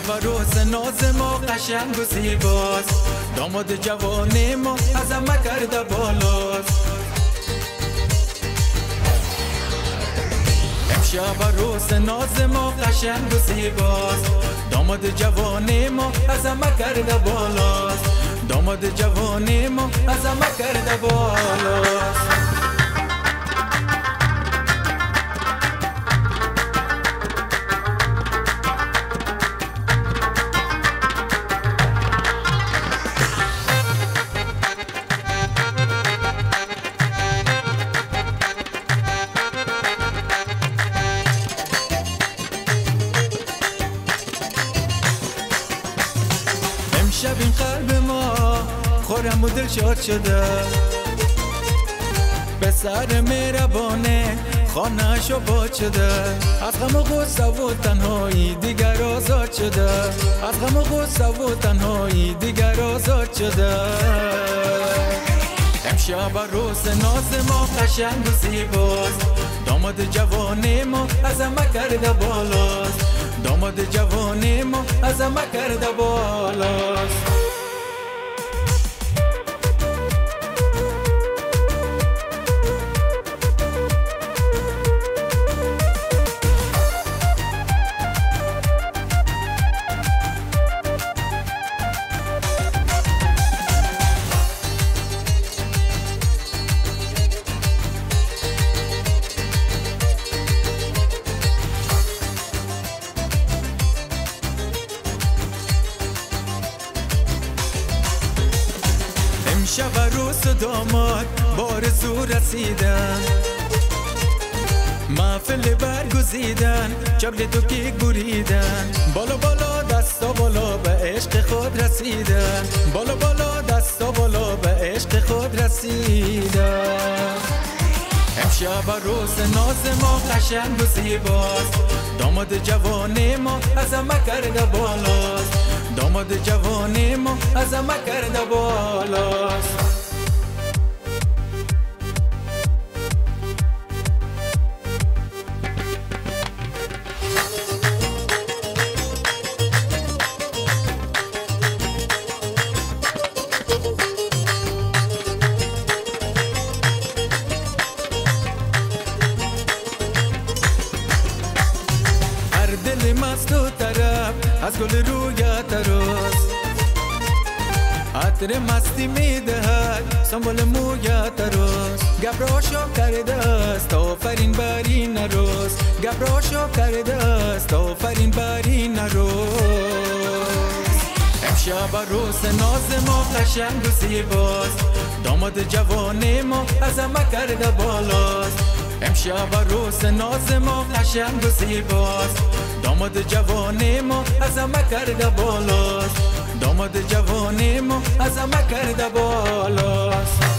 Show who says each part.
Speaker 1: امشب عروس ناز ما قشنگ و زیباست، داماد جوان ما از همه کرده بالاست. امشب عروس ناز ما قشنگ و زیباست، داماد جوان ما از همه کرده بالاست. داماد جوان ما از همه کرده بالاست. امشب این قلب ما خورم و دل شاد شده، به سر مهربانه خانه‌اش آباد شده. از غم و غصه و تنهایی دیگر آزاد شده، از غم و غصه و تنهایی دیگر آزاد شده. امشب عروس ناز ما قشنگ و زیباست، داماد جوان ما از همه کرده بالاست. داماد جوان ما از همه کرده بالاست. امشب عروس و داماد بار زور رسیدن، محفل برگزیدن، چبل تو کیک بریدن. بالا بالا دستا بالا به عشق خود رسیدن، بالا بالا دستا بالا به عشق خود رسیدن. امشب عروس ناز ما قشنگ و زیباست، داماد جوان ما از همه کرده بالاست. داماد جوان ما از همه کرده بالاست. دل مست و طرب از گل رویت روست، عطر مستی میدهد سنبال مویت روست. گبراشو کرده است آفرین بر این روست، گبراشو کرده است آفرین بر این روست. امشب عروس ناز ما قشنگ و زیباست، داماد جوان ما از همه کرده بالاست. امشب عروس ناز ما قشنگ و زیباست، داماد جوان ما از همه کرده بالاست. داماد جوان ما از همه کرده بالاست.